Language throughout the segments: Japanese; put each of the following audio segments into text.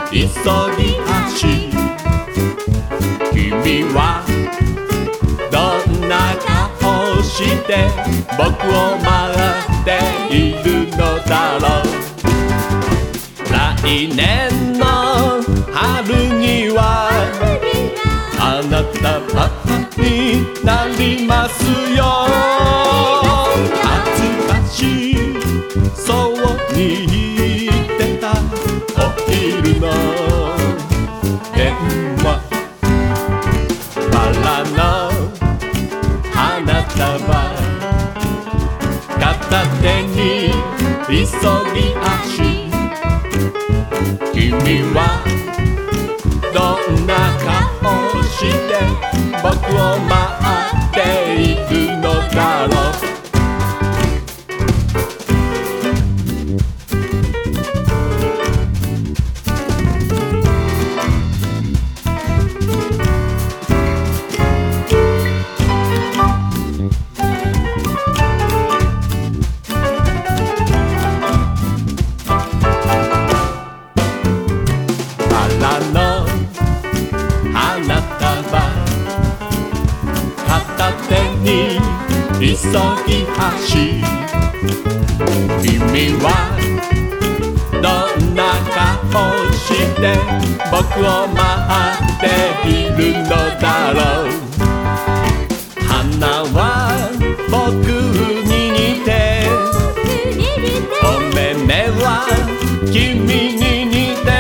急ぎ足君はどんな顔して僕を待っているのだろう。来年の春にはあなたパパになりますよ。恥ずかしいそうに言ってたお昼の電話。バラの花束片手に急ぎ足君はどんな顔して僕を待っているのだろう。花束片手に急ぎ足君はどんな顔して僕を待っているのだろう。花は僕に似てお目目は君に似て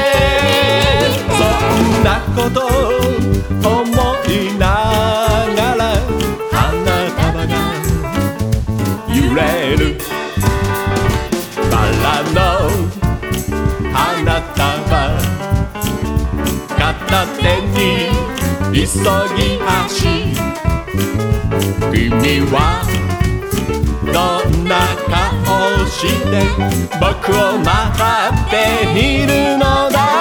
そんなこと思いながら花束が揺れる。バラの花束片手に急ぎ足君はどんな顔して僕を待っているのだ